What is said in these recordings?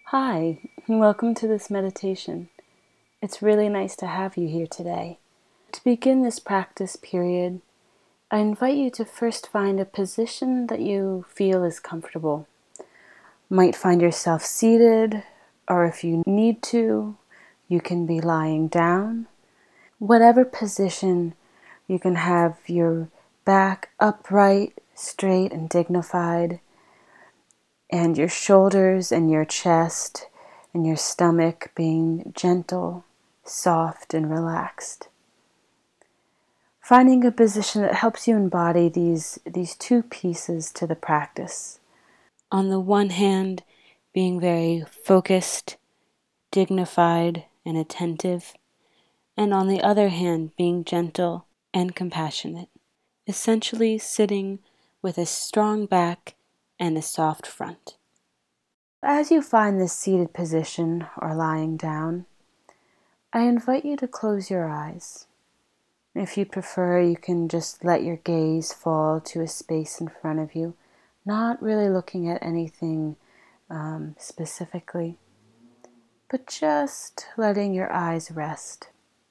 Hi, and welcome to this meditation. It's really nice to have you here today. To begin this practice period, I invite you to first find a position that you feel is comfortable. You might find yourself seated, or if you need to, you can be lying down. Whatever position, you can have your back upright, straight, and dignified, and your shoulders and your chest and your stomach being gentle, soft, and relaxed. Finding a position that helps you embody these two pieces to the practice. On the one hand, being very focused, dignified, and attentive, and on the other hand, being gentle and compassionate, essentially sitting with a strong back and a soft front. As you find this seated position or lying down, I invite you to close your eyes. If you prefer, you can just let your gaze fall to a space in front of you, not really looking at anything specifically, but just letting your eyes rest.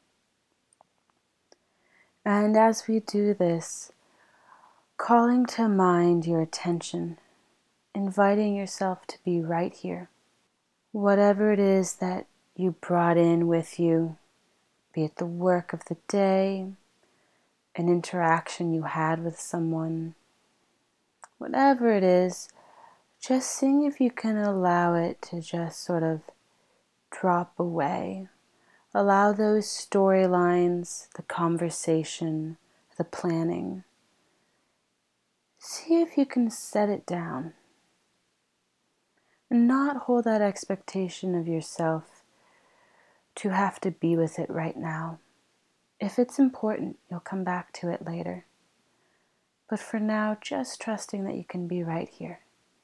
And as we do this, calling to mind your attention, inviting yourself to be right here. Whatever it is that you brought in with you, be it the work of the day, an interaction you had with someone, whatever it is, just seeing if you can allow it to just sort of drop away. Allow those storylines, the conversation, the planning. See if you can set it down and not hold that expectation of yourself to have to be with it right now. If it's important, you'll come back to it later. But for now, just trusting that you can be right here.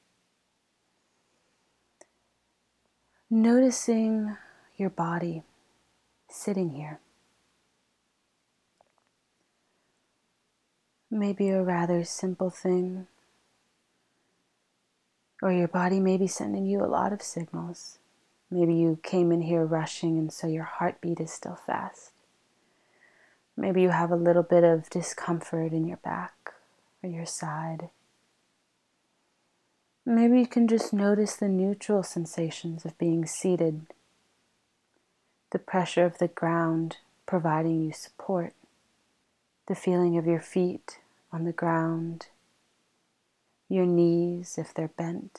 Noticing your body sitting here. Maybe a rather simple thing, or your body may be sending you a lot of signals. Maybe you came in here rushing and so your heartbeat is still fast. Maybe you have a little bit of discomfort in your back or your side. Maybe you can just notice the neutral sensations of being seated, the pressure of the ground providing you support, the feeling of your feet on the ground, your knees if they're bent.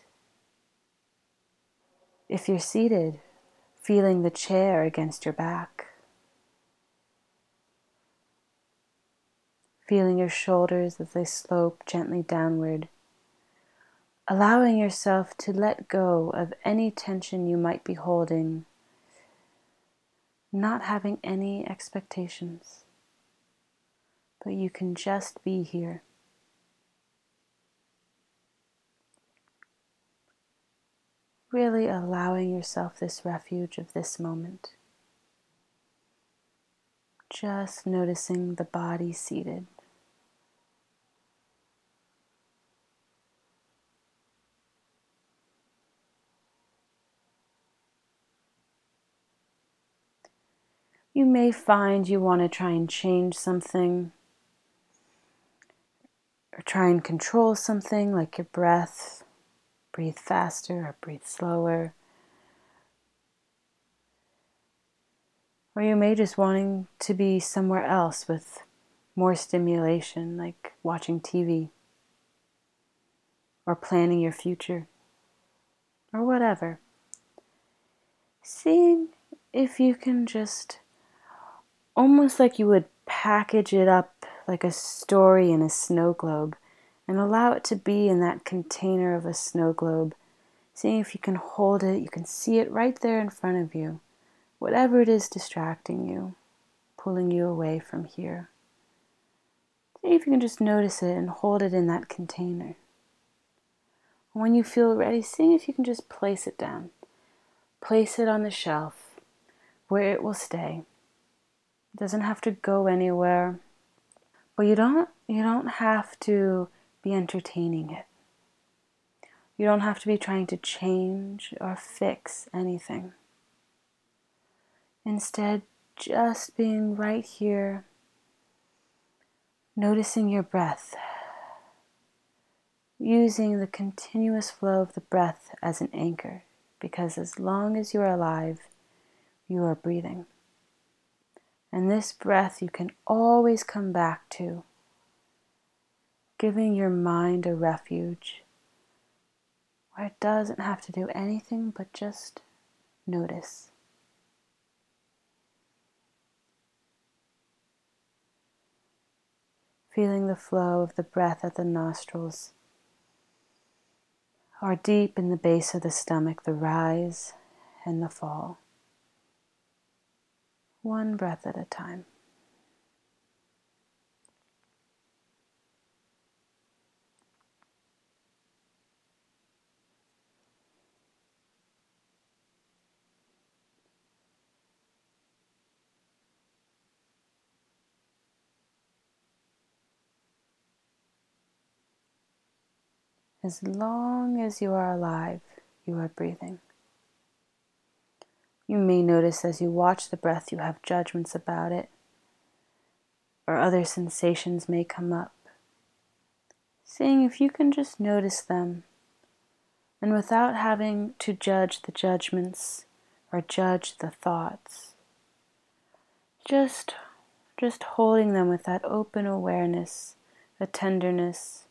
If you're seated, feeling the chair against your back, feeling your shoulders as they slope gently downward, allowing yourself to let go of any tension you might be holding, not having any expectations, but you can just be here. Really allowing yourself this refuge of this moment. Just noticing the body seated. You may find you want to try and change something, or try and control something like your breath. Breathe faster or breathe slower. Or you may just wanting to be somewhere else with more stimulation, like watching TV or planning your future or whatever. Seeing if you can just, almost like you would package it up like a story in a snow globe and allow it to be in that container of a snow globe. Seeing if you can hold it, you can see it right there in front of you. Whatever it is distracting you, pulling you away from here. See if you can just notice it and hold it in that container. When you feel ready, see if you can just place it down. Place it on the shelf where it will stay. It doesn't have to go anywhere, but you don't have to be entertaining it. You don't have to be trying to change or fix anything. Instead, just being right here, noticing your breath, using the continuous flow of the breath as an anchor, because as long as you are alive, you are breathing. And this breath you can always come back to, giving your mind a refuge where it doesn't have to do anything but just notice. Feeling the flow of the breath at the nostrils, or deep in the base of the stomach, the rise and the fall. One breath at a time. As long as you are alive, you are breathing. You may notice as you watch the breath you have judgments about it, or other sensations may come up. Seeing if you can just notice them, and without having to judge the judgments or judge the thoughts, just holding them with that open awareness, a tenderness,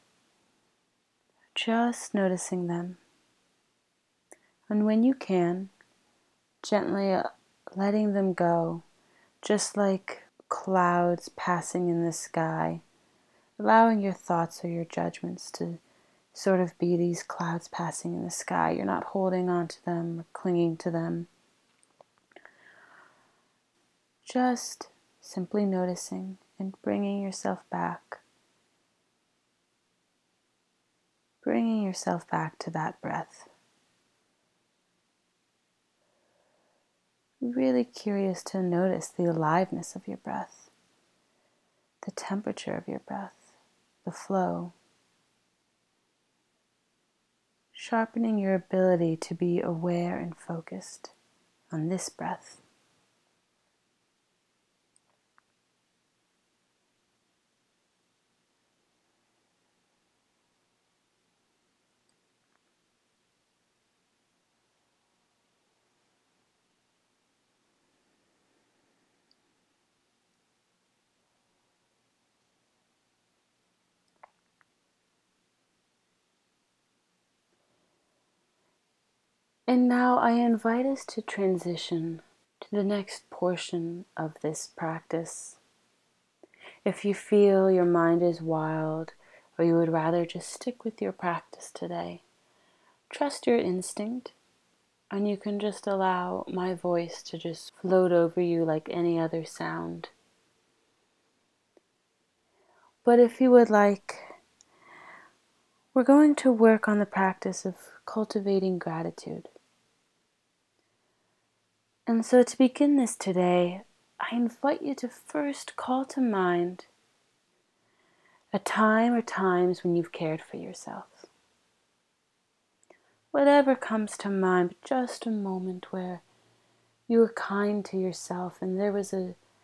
just noticing them. And when you can, gently letting them go, just like clouds passing in the sky, allowing your thoughts or your judgments to sort of be these clouds passing in the sky. You're not holding on to them or clinging to them. Just simply noticing and bringing yourself back. Bringing yourself back to that breath. Really curious to notice the aliveness of your breath, the temperature of your breath, the flow. Sharpening your ability to be aware and focused on this breath. And now I invite us to transition to the next portion of this practice. If you feel your mind is wild, or you would rather just stick with your practice today, trust your instinct, and you can just allow my voice to just float over you like any other sound. But if you would like, we're going to work on the practice of cultivating gratitude. And so to begin this today, I invite you to first call to mind a time or times when you've cared for yourself. Whatever comes to mind, but just a moment where you were kind to yourself and there was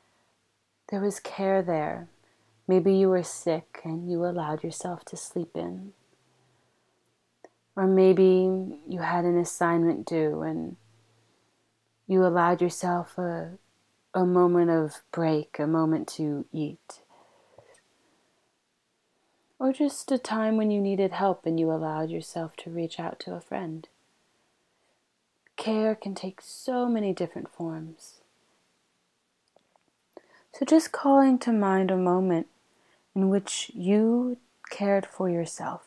care there. Maybe you were sick and you allowed yourself to sleep in. Or maybe you had an assignment due and you allowed yourself a moment of break, a moment to eat. Or just a time when you needed help and you allowed yourself to reach out to a friend. Care can take so many different forms. So just calling to mind a moment in which you cared for yourself.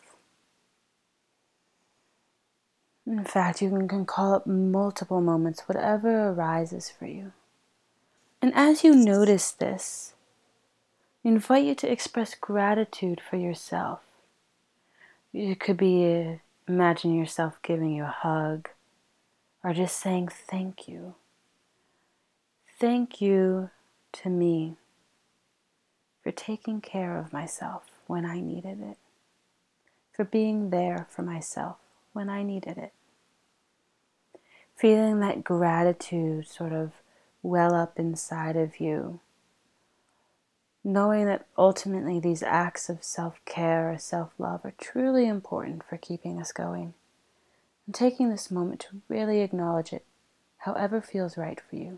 In fact, you can call up multiple moments, whatever arises for you. And as you notice this, I invite you to express gratitude for yourself. It could be imagine yourself giving you a hug, or just saying thank you. Thank you to me for taking care of myself when I needed it, for being there for myself when I needed it. Feeling that gratitude sort of well up inside of you. Knowing that ultimately these acts of self-care or self-love are truly important for keeping us going. And taking this moment to really acknowledge it, however feels right for you.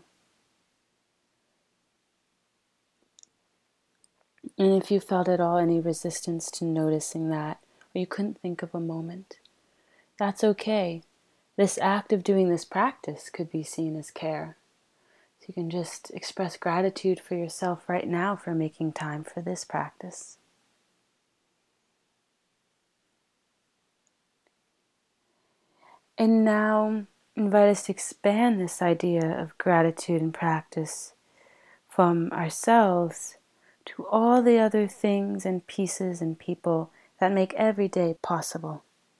And if you felt at all any resistance to noticing that, or you couldn't think of a moment, that's okay. This act of doing this practice could be seen as care. So you can just express gratitude for yourself right now for making time for this practice. And now invite us to expand this idea of gratitude and practice from ourselves to all the other things and pieces and people that make every day possible.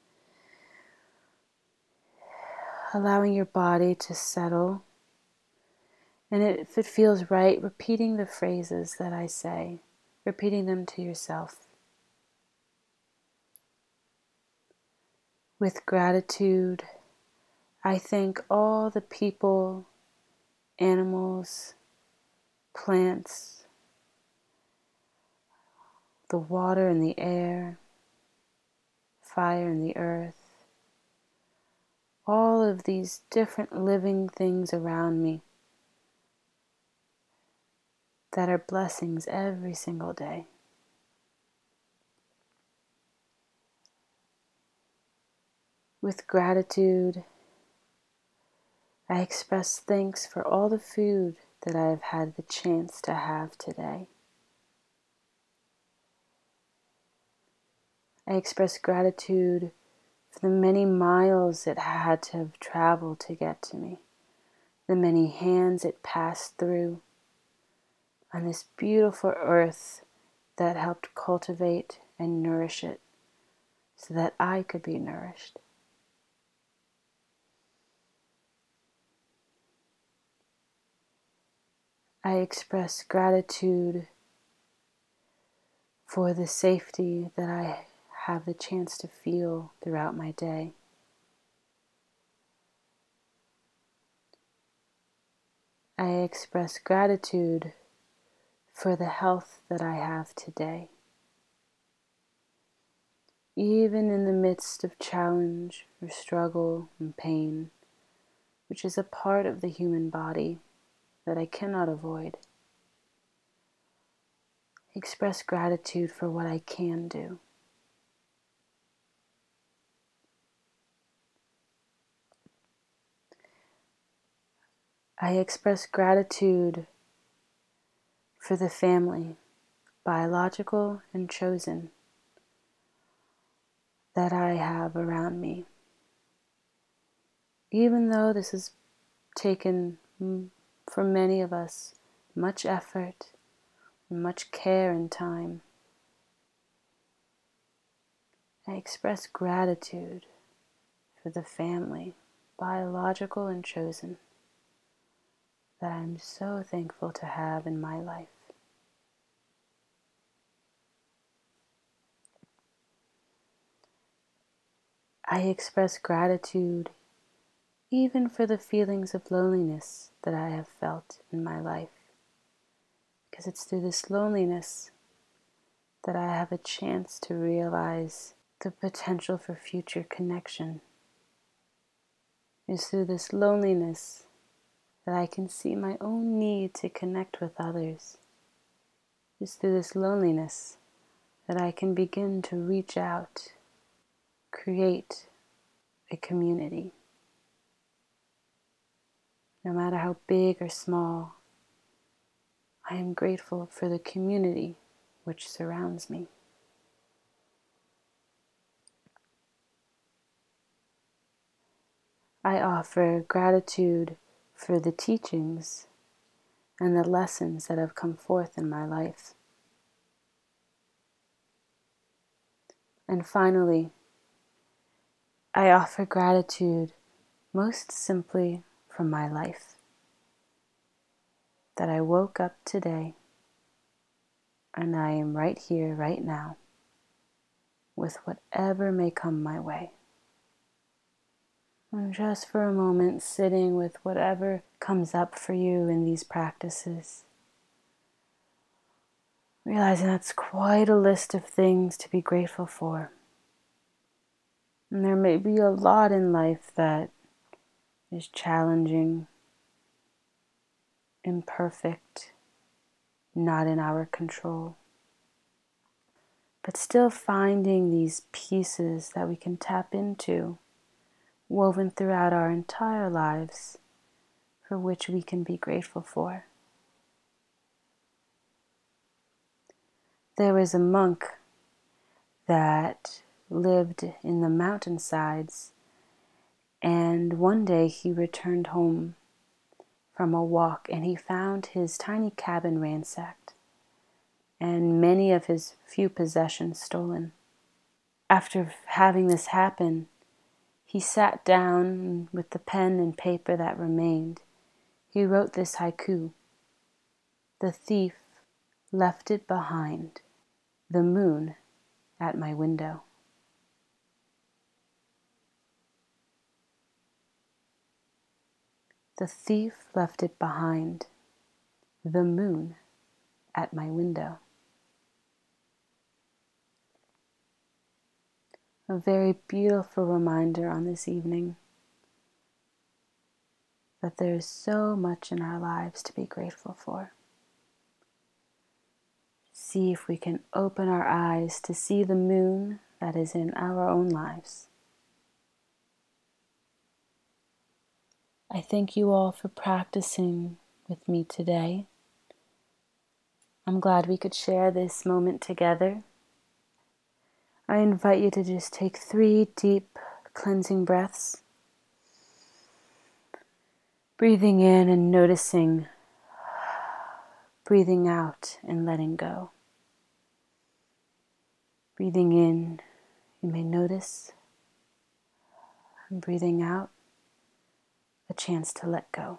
Allowing your body to settle, and if it feels right, repeating the phrases that I say, repeating them to yourself. With gratitude, I thank all the people, animals, plants, the water and the air, fire and the earth, all of these different living things around me that are blessings every single day. With gratitude, I express thanks for all the food that I have had the chance to have today. I express gratitude for the many miles it had to have traveled to get to me, the many hands it passed through, on this beautiful earth that helped cultivate and nourish it so that I could be nourished. I express gratitude for the safety that I have the chance to feel throughout my day. I express gratitude for the health that I have today. Even in the midst of challenge or struggle and pain, which is a part of the human body that I cannot avoid. Express gratitude for what I can do. I express gratitude for the family, biological and chosen, that I have around me. Even though this has taken, for many of us, much effort, much care and time, I express gratitude for the family, biological and chosen, that I'm so thankful to have in my life. I express gratitude even for the feelings of loneliness that I have felt in my life, because it's through this loneliness that I have a chance to realize the potential for future connection. It's through this loneliness that I can see my own need to connect with others. It's through this loneliness that I can begin to reach out, create a community. No matter how big or small, I am grateful for the community which surrounds me. I offer gratitude for the teachings and the lessons that have come forth in my life. And finally, I offer gratitude most simply for my life, that I woke up today and I am right here, right now, with whatever may come my way. And just for a moment, sitting with whatever comes up for you in these practices. Realizing that's quite a list of things to be grateful for. And there may be a lot in life that is challenging, imperfect, not in our control. But still finding these pieces that we can tap into, woven throughout our entire lives, for which we can be grateful for. There was a monk that lived in the mountainsides, and one day he returned home from a walk and he found his tiny cabin ransacked and many of his few possessions stolen. After having this happen, he sat down with the pen and paper that remained. He wrote this haiku: "The thief left it behind, the moon at my window." The thief left it behind, the moon at my window. A very beautiful reminder on this evening that there is so much in our lives to be grateful for. See if we can open our eyes to see the moon that is in our own lives. I thank you all for practicing with me today. I'm glad we could share this moment together. I invite you to just take 3 deep cleansing breaths. Breathing in and noticing, breathing out and letting go. Breathing in, you may notice, and breathing out, a chance to let go.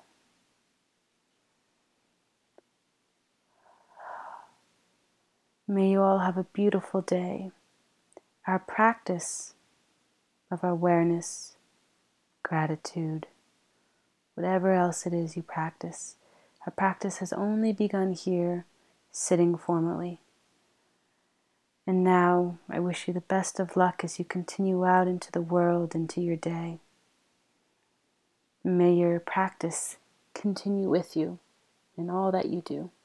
May you all have a beautiful day. Our practice of awareness, gratitude, whatever else it is you practice, our practice has only begun here, sitting formally. And now I wish you the best of luck as you continue out into the world, into your day. May your practice continue with you in all that you do.